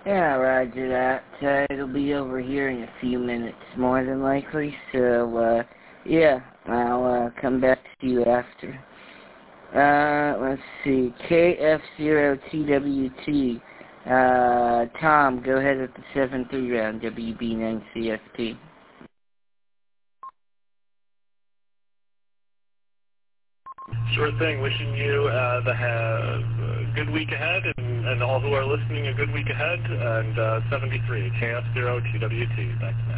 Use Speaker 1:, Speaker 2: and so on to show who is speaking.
Speaker 1: Yeah, roger that. It'll be over here in a few minutes, more than likely. So, yeah, I'll come back to you after. Let's see. KF0TWT. Tom, go ahead with the 7-3 round, WB9CFT.
Speaker 2: Sure thing. Wishing you the good week ahead, and all who are listening a good week ahead. And 73, KF0TWT. Thanks.